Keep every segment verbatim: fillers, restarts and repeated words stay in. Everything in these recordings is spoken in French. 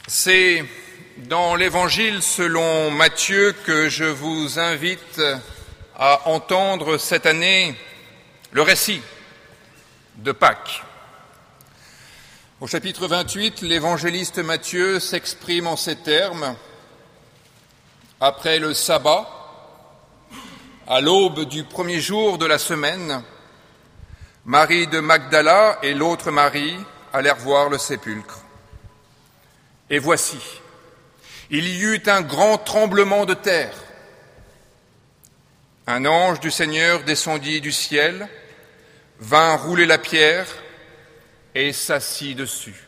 C'est dans l'Évangile selon Matthieu que je vous invite à entendre cette année le récit de Pâques. Au chapitre vingt-huit, l'évangéliste Matthieu s'exprime en ces termes. Après le sabbat, à l'aube du premier jour de la semaine, Marie de Magdala et l'autre Marie allèrent voir le sépulcre. Et voici, il y eut un grand tremblement de terre. Un ange du Seigneur descendit du ciel, vint rouler la pierre et s'assit dessus.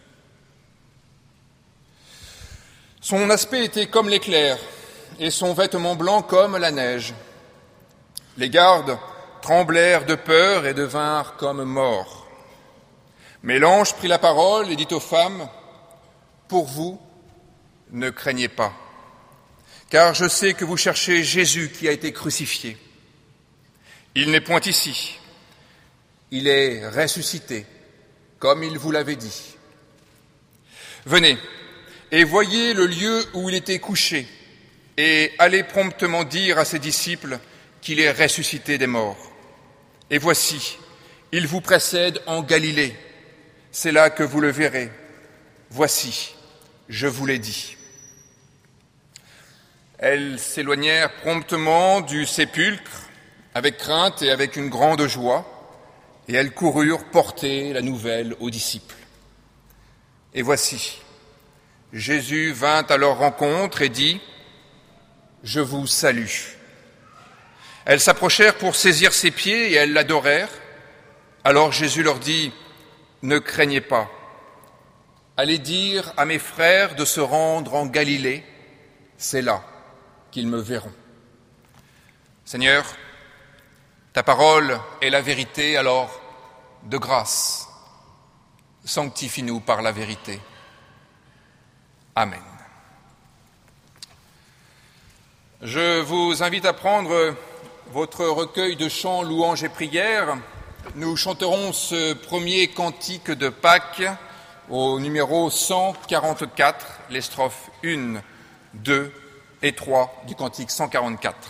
Son aspect était comme l'éclair et son vêtement blanc comme la neige. Les gardes tremblèrent de peur et devinrent comme morts. Mais l'ange prit la parole et dit aux femmes, « Pour vous, ne craignez pas, car je sais que vous cherchez Jésus qui a été crucifié. Il n'est point ici, il est ressuscité, comme il vous l'avait dit. Venez et voyez le lieu où il était couché, et allez promptement dire à ses disciples qu'il est ressuscité des morts. Et voici, il vous précède en Galilée, c'est là que vous le verrez. Voici, je vous l'ai dit. » Elles s'éloignèrent promptement du sépulcre, avec crainte et avec une grande joie, et elles coururent porter la nouvelle aux disciples. Et voici, Jésus vint à leur rencontre et dit, « Je vous salue. » Elles s'approchèrent pour saisir ses pieds et elles l'adorèrent. Alors Jésus leur dit, « Ne craignez pas. Allez dire à mes frères de se rendre en Galilée, c'est là qu'ils me verront. » Seigneur, ta parole est la vérité, alors de grâce, sanctifie-nous par la vérité. Amen. Je vous invite à prendre votre recueil de chants, louanges et prières. Nous chanterons ce premier cantique de Pâques au numéro cent quarante-quatre, les strophes un, deux et trois du cantique cent quarante-quatre.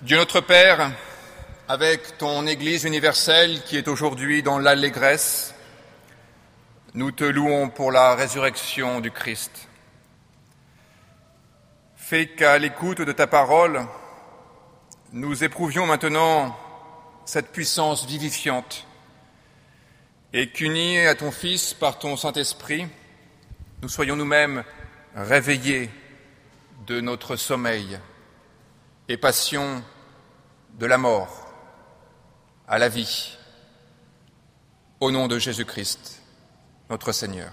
Dieu notre Père, avec ton Église universelle qui est aujourd'hui dans l'allégresse, nous te louons pour la résurrection du Christ. Fais qu'à l'écoute de ta parole, nous éprouvions maintenant cette puissance vivifiante et qu'unis à ton Fils par ton Saint-Esprit, nous soyons nous-mêmes réveillés de notre sommeil et passions de la mort à la vie, au nom de Jésus-Christ, notre Seigneur.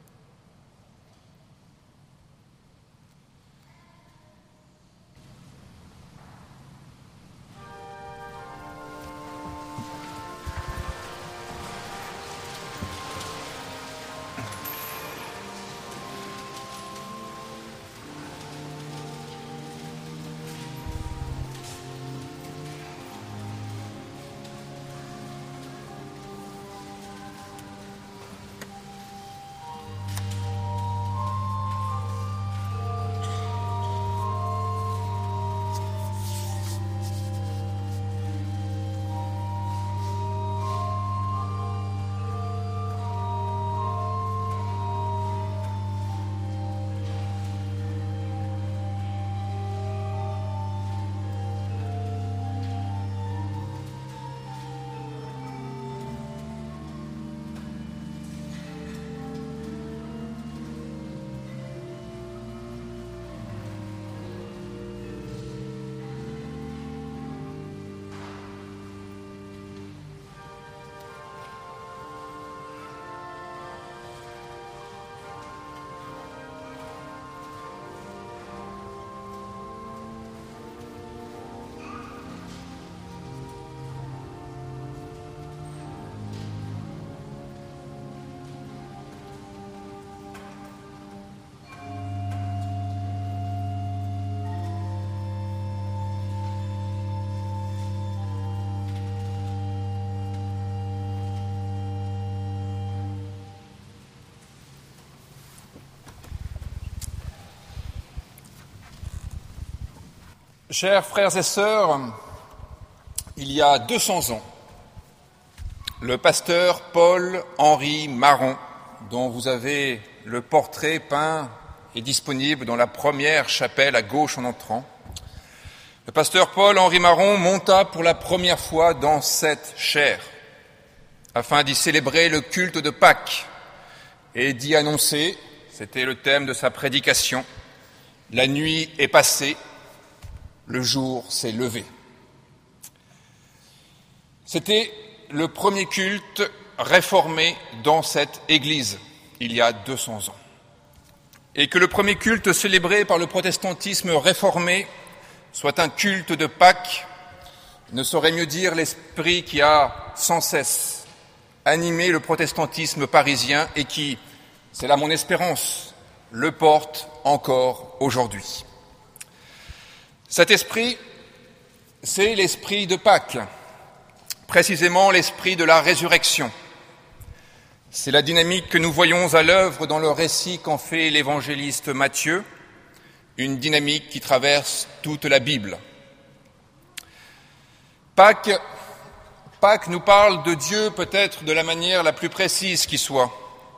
Chers frères et sœurs, il y a deux cents ans, le pasteur Paul-Henri Marron, dont vous avez le portrait peint et disponible dans la première chapelle à gauche en entrant, le pasteur Paul-Henri Marron monta pour la première fois dans cette chaire, afin d'y célébrer le culte de Pâques et d'y annoncer, c'était le thème de sa prédication, « La nuit est passée, le jour s'est levé ». C'était le premier culte réformé dans cette église, il y a deux cents ans. Et que le premier culte célébré par le protestantisme réformé soit un culte de Pâques, ne saurait mieux dire l'esprit qui a sans cesse animé le protestantisme parisien et qui, c'est là mon espérance, le porte encore aujourd'hui. Cet esprit, c'est l'esprit de Pâques, précisément l'esprit de la résurrection. C'est la dynamique que nous voyons à l'œuvre dans le récit qu'en fait l'évangéliste Matthieu, une dynamique qui traverse toute la Bible. Pâques, Pâques nous parle de Dieu peut-être de la manière la plus précise qui soit,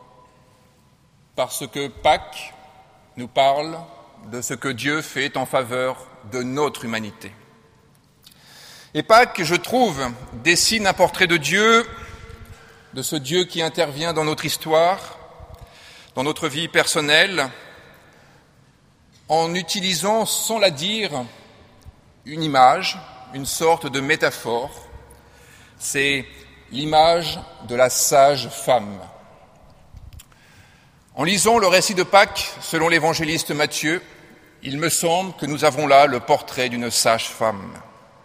parce que Pâques nous parle de ce que Dieu fait en faveur de notre humanité. Et Pâques, je trouve, dessine un portrait de Dieu, de ce Dieu qui intervient dans notre histoire, dans notre vie personnelle, en utilisant, sans la dire, une image, une sorte de métaphore. C'est l'image de la sage femme. En lisant le récit de Pâques, selon l'évangéliste Matthieu, il me semble que nous avons là le portrait d'une sage femme.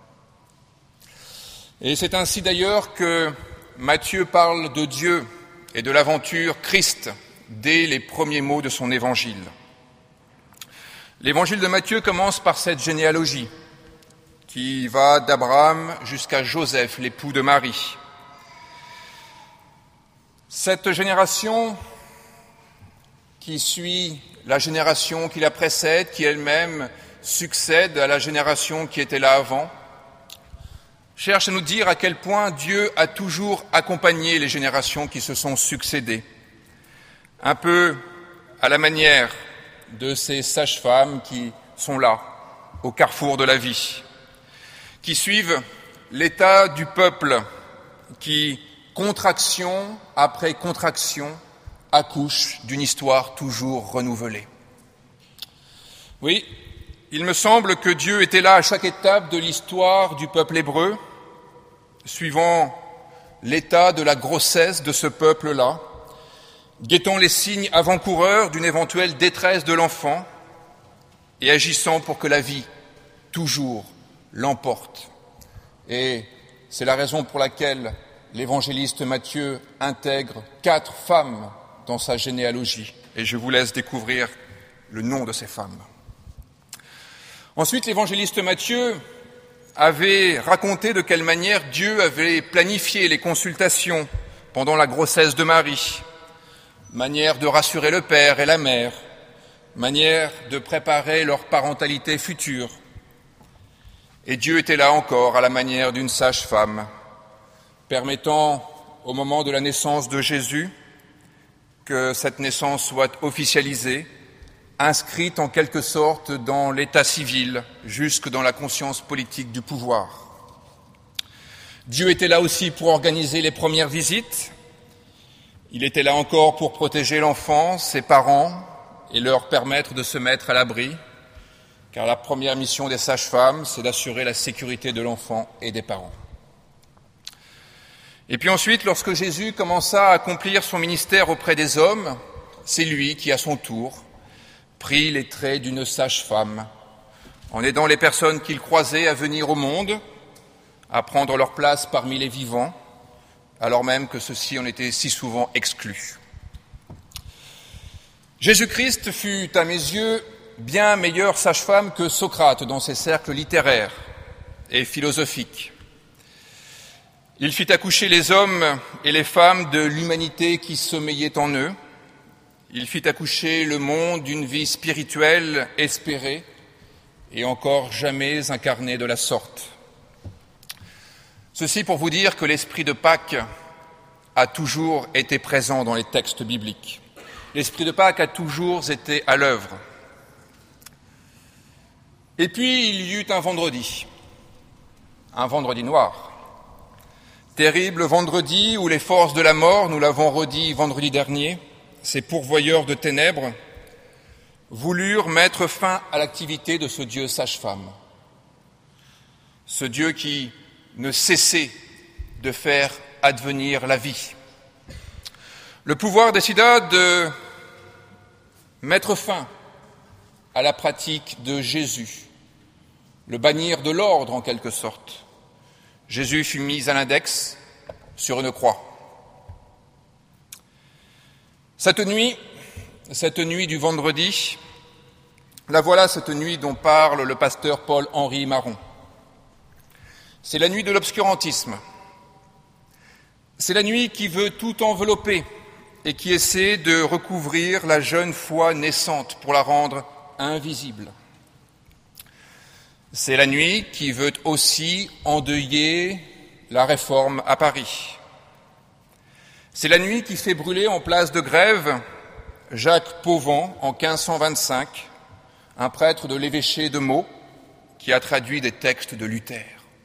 Et c'est ainsi d'ailleurs que Matthieu parle de Dieu et de l'aventure Christ dès les premiers mots de son évangile. L'évangile de Matthieu commence par cette généalogie qui va d'Abraham jusqu'à Joseph, l'époux de Marie. Cette génération qui suit la génération qui la précède, qui elle-même succède à la génération qui était là avant, cherche à nous dire à quel point Dieu a toujours accompagné les générations qui se sont succédées, un peu à la manière de ces sages-femmes qui sont là, au carrefour de la vie, qui suivent l'état du peuple qui, contraction après contraction, accouche d'une histoire toujours renouvelée. Oui, il me semble que Dieu était là à chaque étape de l'histoire du peuple hébreu, suivant l'état de la grossesse de ce peuple-là, guettant les signes avant-coureurs d'une éventuelle détresse de l'enfant et agissant pour que la vie, toujours, l'emporte. Et c'est la raison pour laquelle l'évangéliste Matthieu intègre quatre femmes dans sa généalogie. Et je vous laisse découvrir le nom de ces femmes. Ensuite, l'évangéliste Matthieu avait raconté de quelle manière Dieu avait planifié les consultations pendant la grossesse de Marie, manière de rassurer le père et la mère, manière de préparer leur parentalité future. Et Dieu était là encore à la manière d'une sage-femme, permettant au moment de la naissance de Jésus que cette naissance soit officialisée, inscrite en quelque sorte dans l'état civil, jusque dans la conscience politique du pouvoir. Dieu était là aussi pour organiser les premières visites. Il était là encore pour protéger l'enfant, ses parents, et leur permettre de se mettre à l'abri, car la première mission des sages-femmes, c'est d'assurer la sécurité de l'enfant et des parents. Et puis ensuite, lorsque Jésus commença à accomplir son ministère auprès des hommes, c'est lui qui, à son tour, prit les traits d'une sage-femme, en aidant les personnes qu'il croisait à venir au monde, à prendre leur place parmi les vivants, alors même que ceux-ci en étaient si souvent exclus. Jésus-Christ fut, à mes yeux, bien meilleure sage-femme que Socrate dans ses cercles littéraires et philosophiques. Il fit accoucher les hommes et les femmes de l'humanité qui sommeillait en eux. Il fit accoucher le monde d'une vie spirituelle espérée et encore jamais incarnée de la sorte. Ceci pour vous dire que l'esprit de Pâques a toujours été présent dans les textes bibliques. L'esprit de Pâques a toujours été à l'œuvre. Et puis il y eut un vendredi, un vendredi noir. Terrible vendredi où les forces de la mort, nous l'avons redit vendredi dernier, ces pourvoyeurs de ténèbres, voulurent mettre fin à l'activité de ce Dieu sage-femme. Ce Dieu qui ne cessait de faire advenir la vie. Le pouvoir décida de mettre fin à la pratique de Jésus, le bannir de l'ordre en quelque sorte. Jésus fut mis à l'index sur une croix. Cette nuit, cette nuit du vendredi, la voilà cette nuit dont parle le pasteur Paul-Henri Marron. C'est la nuit de l'obscurantisme. C'est la nuit qui veut tout envelopper et qui essaie de recouvrir la jeune foi naissante pour la rendre invisible. C'est la nuit qui veut aussi endeuiller la Réforme à Paris. C'est la nuit qui fait brûler en place de Grève Jacques Pauvant en quinze cent vingt-cinq, un prêtre de l'évêché de Meaux qui a traduit des textes de Luther.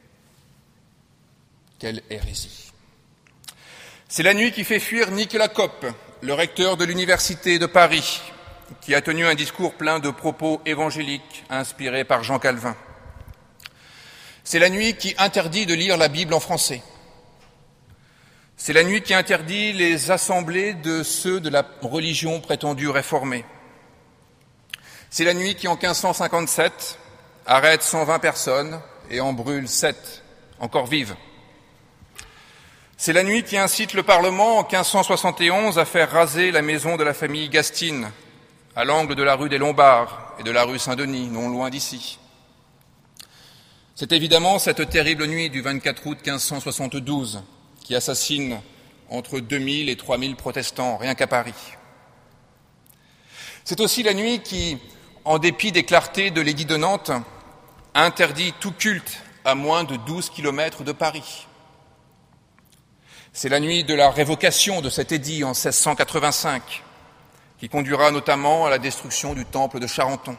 Quelle hérésie! C'est la nuit qui fait fuir Nicolas Cop, le recteur de l'Université de Paris, qui a tenu un discours plein de propos évangéliques inspirés par Jean Calvin. C'est la nuit qui interdit de lire la Bible en français. C'est la nuit qui interdit les assemblées de ceux de la religion prétendue réformée. C'est la nuit qui, en quinze cent cinquante-sept, arrête cent vingt personnes et en brûle sept, encore vives. C'est la nuit qui incite le Parlement, en quinze cent soixante et onze, à faire raser la maison de la famille Gastine, à l'angle de la rue des Lombards et de la rue Saint-Denis, non loin d'ici. C'est évidemment cette terrible nuit du vingt-quatre août quinze cent soixante-douze qui assassine entre deux mille et trois mille protestants, rien qu'à Paris. C'est aussi la nuit qui, en dépit des clartés de l'édit de Nantes, interdit tout culte à moins de douze kilomètres de Paris. C'est la nuit de la révocation de cet édit en seize cent quatre-vingt-cinq, qui conduira notamment à la destruction du temple de Charenton.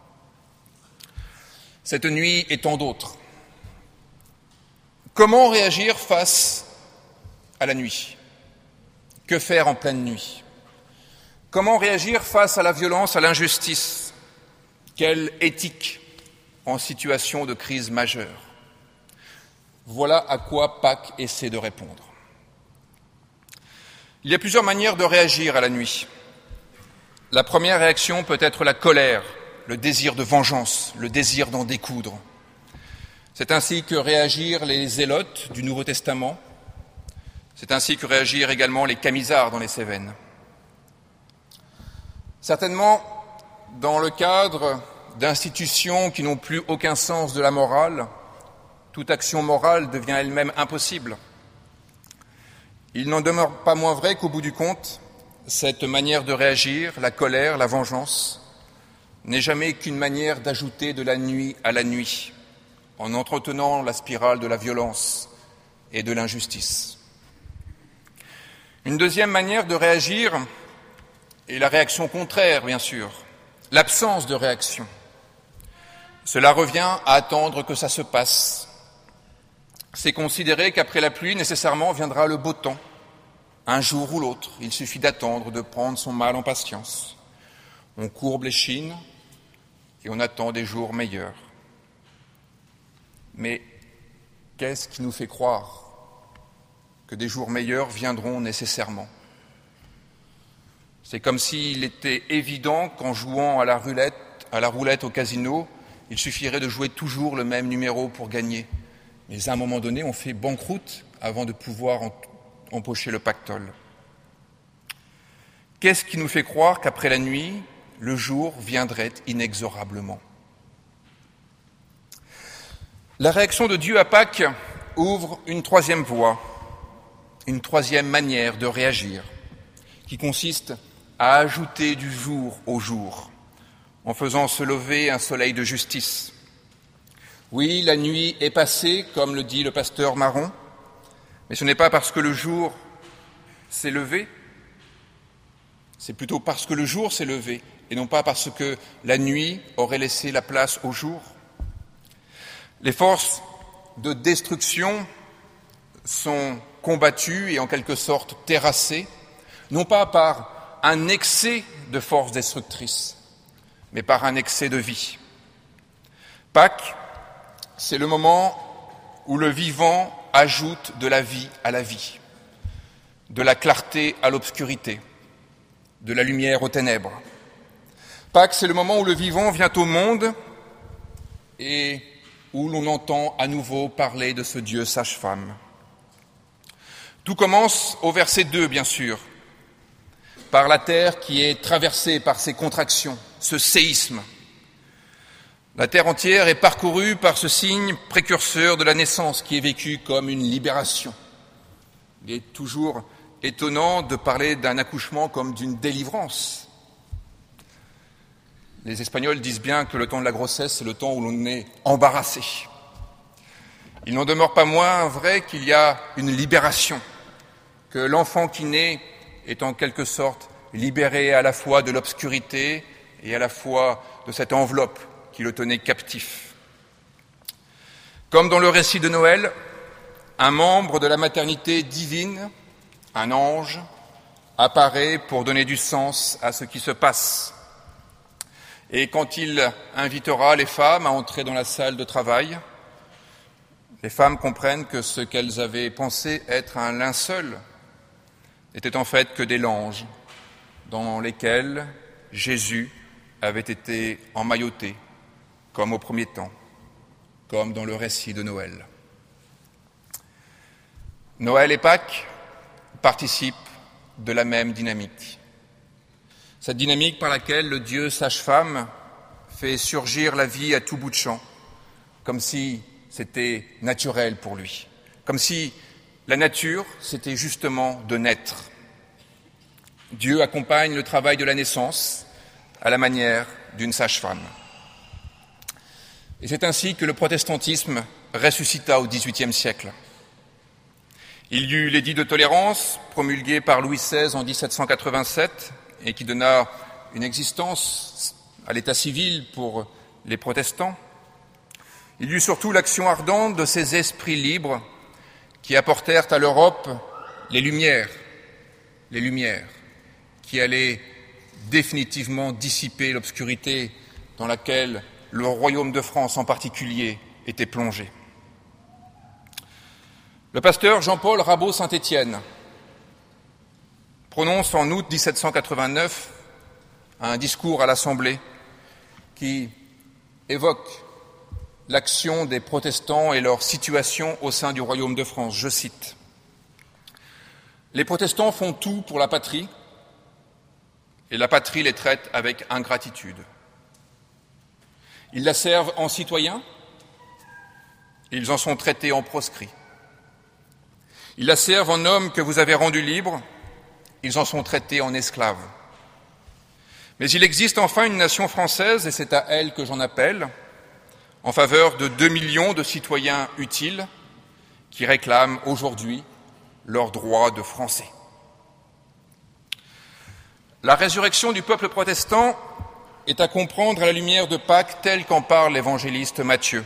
Cette nuit et tant d'autres. Comment réagir face à la nuit? Que faire en pleine nuit? Comment réagir face à la violence, à l'injustice? Quelle éthique en situation de crise majeure? Voilà à quoi Pâques essaie de répondre. Il y a plusieurs manières de réagir à la nuit. La première réaction peut être la colère, le désir de vengeance, le désir d'en découdre. C'est ainsi que réagirent les zélotes du Nouveau Testament. C'est ainsi que réagirent également les camisards dans les Cévennes. Certainement, dans le cadre d'institutions qui n'ont plus aucun sens de la morale, toute action morale devient elle-même impossible. Il n'en demeure pas moins vrai qu'au bout du compte, cette manière de réagir, la colère, la vengeance, n'est jamais qu'une manière d'ajouter de la nuit à la nuit, en entretenant la spirale de la violence et de l'injustice. Une deuxième manière de réagir est la réaction contraire, bien sûr, l'absence de réaction. Cela revient à attendre que ça se passe. C'est considérer qu'après la pluie, nécessairement, viendra le beau temps. Un jour ou l'autre, il suffit d'attendre, de prendre son mal en patience. On courbe l'échine et on attend des jours meilleurs. Mais qu'est-ce qui nous fait croire que des jours meilleurs viendront nécessairement? C'est comme s'il était évident qu'en jouant à la roulette, à la roulette au casino, il suffirait de jouer toujours le même numéro pour gagner. Mais à un moment donné, on fait banqueroute avant de pouvoir empocher le pactole. Qu'est-ce qui nous fait croire qu'après la nuit, le jour viendrait inexorablement? La réaction de Dieu à Pâques ouvre une troisième voie, une troisième manière de réagir, qui consiste à ajouter du jour au jour, en faisant se lever un soleil de justice. Oui, la nuit est passée, comme le dit le pasteur Marron, mais ce n'est pas parce que le jour s'est levé, c'est plutôt parce que le jour s'est levé, et non pas parce que la nuit aurait laissé la place au jour. Les forces de destruction sont combattues et en quelque sorte terrassées, non pas par un excès de forces destructrices, mais par un excès de vie. Pâques, c'est le moment où le vivant ajoute de la vie à la vie, de la clarté à l'obscurité, de la lumière aux ténèbres. Pâques, c'est le moment où le vivant vient au monde et où l'on entend à nouveau parler de ce Dieu sage-femme. Tout commence au verset deux, bien sûr, par la terre qui est traversée par ces contractions, ce séisme. La terre entière est parcourue par ce signe précurseur de la naissance qui est vécu comme une libération. Il est toujours étonnant de parler d'un accouchement comme d'une délivrance. Les Espagnols disent bien que le temps de la grossesse, c'est le temps où l'on est embarrassé. Il n'en demeure pas moins vrai qu'il y a une libération, que l'enfant qui naît est en quelque sorte libéré à la fois de l'obscurité et à la fois de cette enveloppe qui le tenait captif. Comme dans le récit de Noël, un membre de la maternité divine, un ange, apparaît pour donner du sens à ce qui se passe. Et quand il invitera les femmes à entrer dans la salle de travail, les femmes comprennent que ce qu'elles avaient pensé être un linceul n'était en fait que des langes dans lesquels Jésus avait été emmailloté, comme au premier temps, comme dans le récit de Noël. Noël et Pâques participent de la même dynamique. Cette dynamique par laquelle le Dieu sage-femme fait surgir la vie à tout bout de champ, comme si c'était naturel pour lui, comme si la nature, c'était justement de naître. Dieu accompagne le travail de la naissance à la manière d'une sage-femme. Et c'est ainsi que le protestantisme ressuscita au dix-huitième siècle. Il y eut l'édit de tolérance, promulgué par Louis seize en dix-sept cent quatre-vingt-sept et qui donna une existence à l'état civil pour les protestants. Il y eut surtout l'action ardente de ces esprits libres qui apportèrent à l'Europe les Lumières, les Lumières, qui allaient définitivement dissiper l'obscurité dans laquelle le royaume de France en particulier était plongé. Le pasteur Jean-Paul Rabot Saint-Étienne prononce en août dix-sept cent quatre-vingt-neuf un discours à l'Assemblée qui évoque l'action des protestants et leur situation au sein du royaume de France. Je cite : « Les protestants font tout pour la patrie et la patrie les traite avec ingratitude. Ils la servent en citoyens, ils en sont traités en proscrits. Ils la servent en hommes que vous avez rendus libres, ils en sont traités en esclaves. Mais il existe enfin une nation française, et c'est à elle que j'en appelle, en faveur de deux millions de citoyens utiles qui réclament aujourd'hui leur droit de français. » La résurrection du peuple protestant est à comprendre à la lumière de Pâques telle qu'en parle l'évangéliste Matthieu.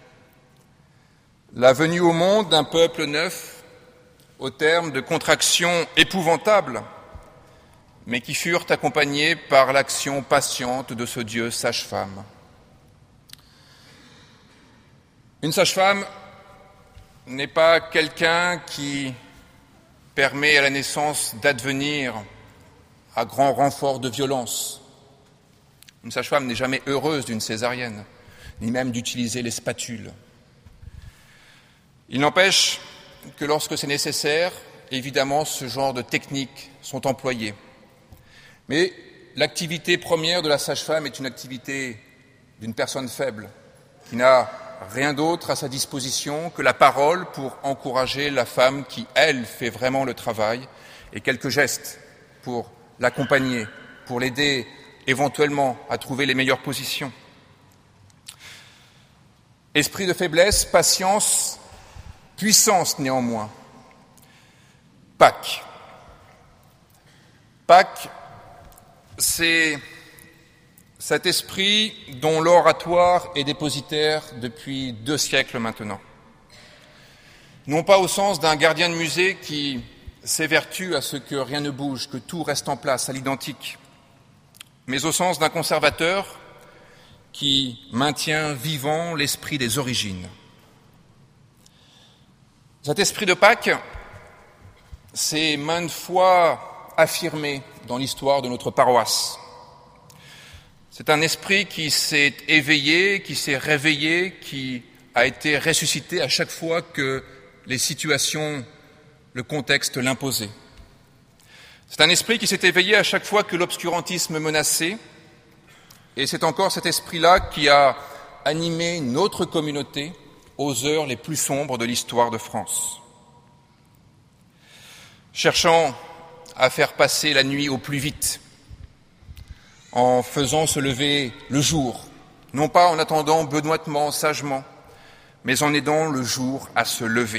La venue au monde d'un peuple neuf, au terme de contractions épouvantables, mais qui furent accompagnées par l'action patiente de ce Dieu sage-femme. Une sage-femme n'est pas quelqu'un qui permet à la naissance d'advenir à grand renfort de violence. Une sage-femme n'est jamais heureuse d'une césarienne, ni même d'utiliser les spatules. Il n'empêche que lorsque c'est nécessaire, évidemment, ce genre de techniques sont employées. Mais l'activité première de la sage-femme est une activité d'une personne faible, qui n'a rien d'autre à sa disposition que la parole pour encourager la femme qui, elle, fait vraiment le travail, et quelques gestes pour l'accompagner, pour l'aider éventuellement à trouver les meilleures positions. Esprit de faiblesse, patience, puissance néanmoins. Pâques. Pâques, c'est cet esprit dont l'oratoire est dépositaire depuis deux siècles maintenant. Non pas au sens d'un gardien de musée qui s'évertue à ce que rien ne bouge, que tout reste en place à l'identique, mais au sens d'un conservateur qui maintient vivant l'esprit des origines. Cet esprit de Pâques s'est maintes fois affirmé dans l'histoire de notre paroisse. C'est un esprit qui s'est éveillé, qui s'est réveillé, qui a été ressuscité à chaque fois que les situations, le contexte l'imposaient. C'est un esprit qui s'est éveillé à chaque fois que l'obscurantisme menaçait, et c'est encore cet esprit-là qui a animé notre communauté aux heures les plus sombres de l'histoire de France. Cherchant à faire passer la nuit au plus vite, en faisant se lever le jour, non pas en attendant benoîtement, sagement, mais en aidant le jour à se lever.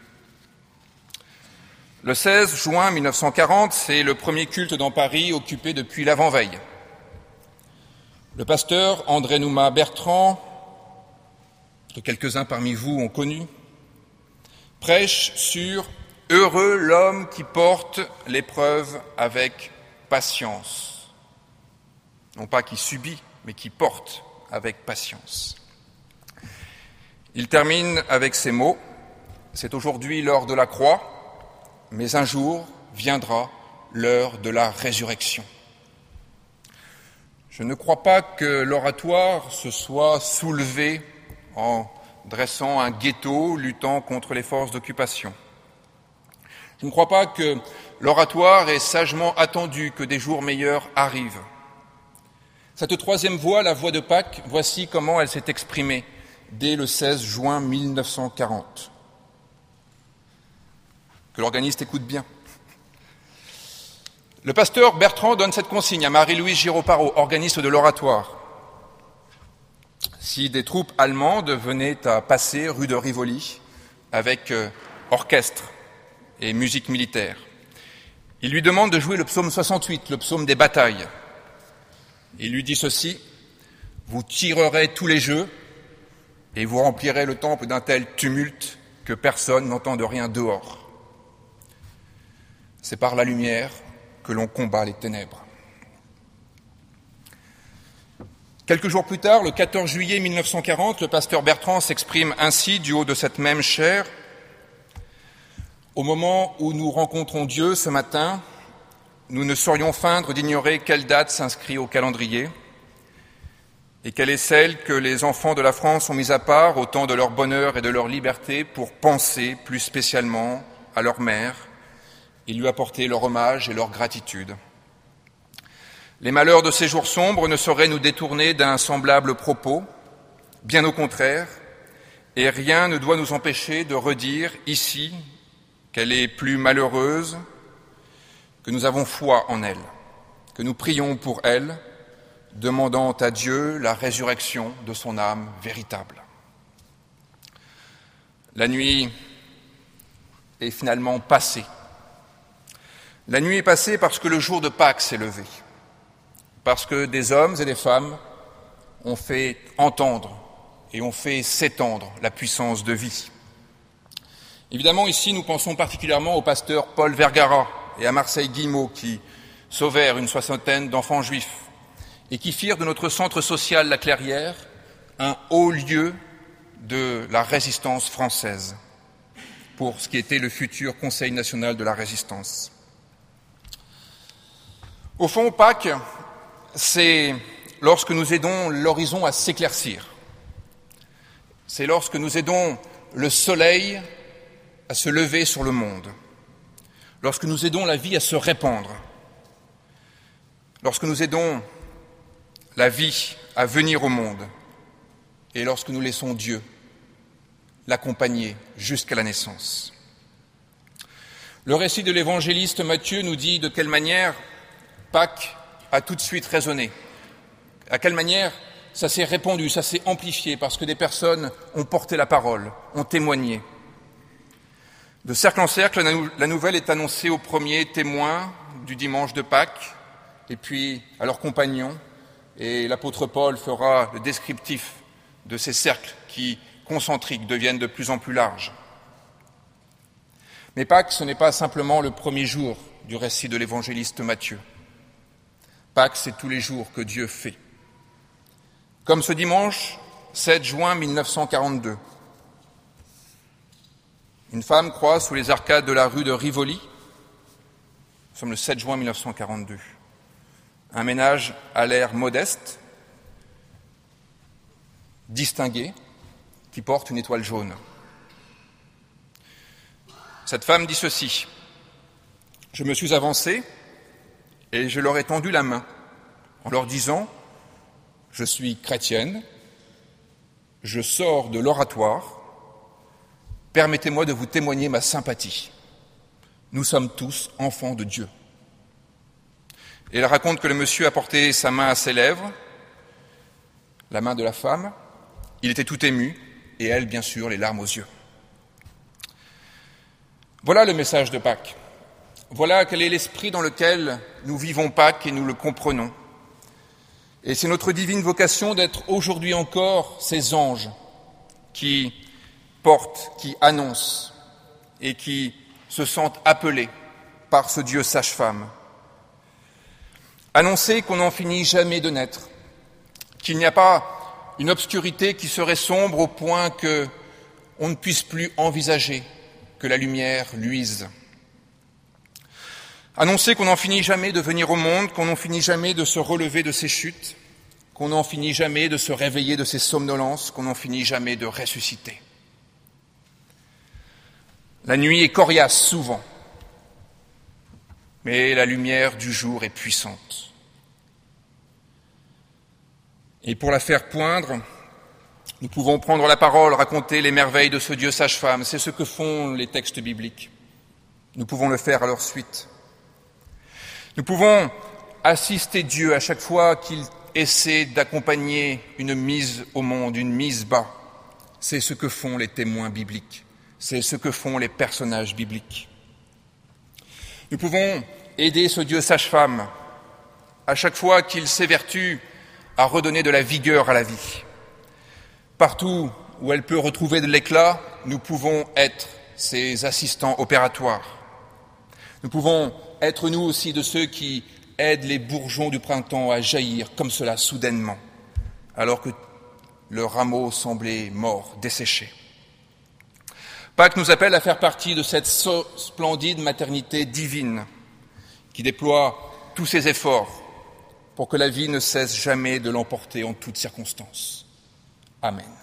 Le seize juin mille neuf cent quarante, c'est le premier culte dans Paris occupé depuis l'avant-veille. Le pasteur André Nouma Bertrand, que quelques-uns parmi vous ont connu, prêche sur « Heureux l'homme qui porte l'épreuve avec patience ». Non pas qui subit, mais qui porte avec patience. Il termine avec ces mots : « C'est aujourd'hui l'heure de la croix, mais un jour viendra l'heure de la résurrection. » Je ne crois pas que l'oratoire se soit soulevé en dressant un ghetto luttant contre les forces d'occupation. Je ne crois pas que l'oratoire ait sagement attendu que des jours meilleurs arrivent. Cette troisième voix, la voix de Pâques, voici comment elle s'est exprimée dès le seize juin mille neuf cent quarante. Que l'organiste écoute bien. Le pasteur Bertrand donne cette consigne à Marie-Louise Giroparot, organiste de l'oratoire. « si des troupes allemandes venaient à passer rue de Rivoli avec euh, orchestre et musique militaire. Il lui demande de jouer le psaume soixante-huit, le psaume des batailles. Il lui dit ceci: « Vous tirerez tous les jeux et vous remplirez le temple d'un tel tumulte que personne n'entend de rien dehors. C'est par la lumière que l'on combat les ténèbres. » Quelques jours plus tard, le quatorze juillet mille neuf cent quarante, le pasteur Bertrand s'exprime ainsi du haut de cette même chaire: « Au moment où nous rencontrons Dieu ce matin, nous ne saurions feindre d'ignorer quelle date s'inscrit au calendrier et quelle est celle que les enfants de la France ont mise à part au temps de leur bonheur et de leur liberté pour penser plus spécialement à leur mère et lui apporter leur hommage et leur gratitude. Les malheurs de ces jours sombres ne sauraient nous détourner d'un semblable propos, bien au contraire, et rien ne doit nous empêcher de redire ici qu'elle est plus malheureuse, que nous avons foi en elle, que nous prions pour elle, demandant à Dieu la résurrection de son âme véritable. » La nuit est finalement passée. La nuit est passée parce que le jour de Pâques s'est levé, parce que des hommes et des femmes ont fait entendre et ont fait s'étendre la puissance de vie. Évidemment, ici, nous pensons particulièrement au pasteur Paul Vergara et à Marseille Guillemot qui sauvèrent une soixantaine d'enfants juifs et qui firent de notre centre social La Clairière un haut lieu de la résistance française pour ce qui était le futur Conseil national de la résistance. Au fond, Pâques, c'est lorsque nous aidons l'horizon à s'éclaircir. C'est lorsque nous aidons le soleil à se lever sur le monde, lorsque nous aidons la vie à se répandre, lorsque nous aidons la vie à venir au monde et lorsque nous laissons Dieu l'accompagner jusqu'à la naissance. Le récit de l'évangéliste Matthieu nous dit de quelle manière Pâques a tout de suite résonné, à quelle manière ça s'est répandu, ça s'est amplifié parce que des personnes ont porté la parole, ont témoigné. De cercle en cercle, la nouvelle est annoncée aux premiers témoins du dimanche de Pâques et puis à leurs compagnons, et l'apôtre Paul fera le descriptif de ces cercles qui, concentriques, deviennent de plus en plus larges. Mais Pâques, ce n'est pas simplement le premier jour du récit de l'évangéliste Matthieu. Pâques, c'est tous les jours que Dieu fait. Comme ce dimanche, sept juin mille neuf cent quarante-deux. Une femme croit sous les arcades de la rue de Rivoli. Nous sommes le sept juin mille neuf cent quarante-deux. Un ménage à l'air modeste, distingué, qui porte une étoile jaune. Cette femme dit ceci: « Je me suis avancée et je leur ai tendu la main en leur disant « Je suis chrétienne, je sors de l'oratoire, permettez-moi de vous témoigner ma sympathie. Nous sommes tous enfants de Dieu. » Et elle raconte que le monsieur a porté sa main à ses lèvres, la main de la femme. Il était tout ému, et elle, bien sûr, les larmes aux yeux. Voilà le message de Pâques. Voilà quel est l'esprit dans lequel nous vivons Pâques et nous le comprenons. Et c'est notre divine vocation d'être aujourd'hui encore ces anges qui portent, qui annoncent et qui se sentent appelés par ce Dieu sage-femme. Annoncer qu'on n'en finit jamais de naître, qu'il n'y a pas une obscurité qui serait sombre au point qu'on ne puisse plus envisager que la lumière luise. Annoncer qu'on n'en finit jamais de venir au monde, qu'on n'en finit jamais de se relever de ses chutes, qu'on n'en finit jamais de se réveiller de ses somnolences, qu'on n'en finit jamais de ressusciter. La nuit est coriace souvent, mais la lumière du jour est puissante. Et pour la faire poindre, nous pouvons prendre la parole, raconter les merveilles de ce Dieu sage-femme. C'est ce que font les textes bibliques. Nous pouvons le faire à leur suite. Nous pouvons assister Dieu à chaque fois qu'il essaie d'accompagner une mise au monde, une mise bas. C'est ce que font les témoins bibliques, c'est ce que font les personnages bibliques. Nous pouvons aider ce Dieu sage-femme à chaque fois qu'il s'évertue à redonner de la vigueur à la vie. Partout où elle peut retrouver de l'éclat, nous pouvons être ses assistants opératoires. Nous pouvons être nous aussi de ceux qui aident les bourgeons du printemps à jaillir comme cela soudainement, alors que le rameau semblait mort, desséché. Pâques nous appelle à faire partie de cette splendide maternité divine qui déploie tous ses efforts pour que la vie ne cesse jamais de l'emporter en toutes circonstances. Amen.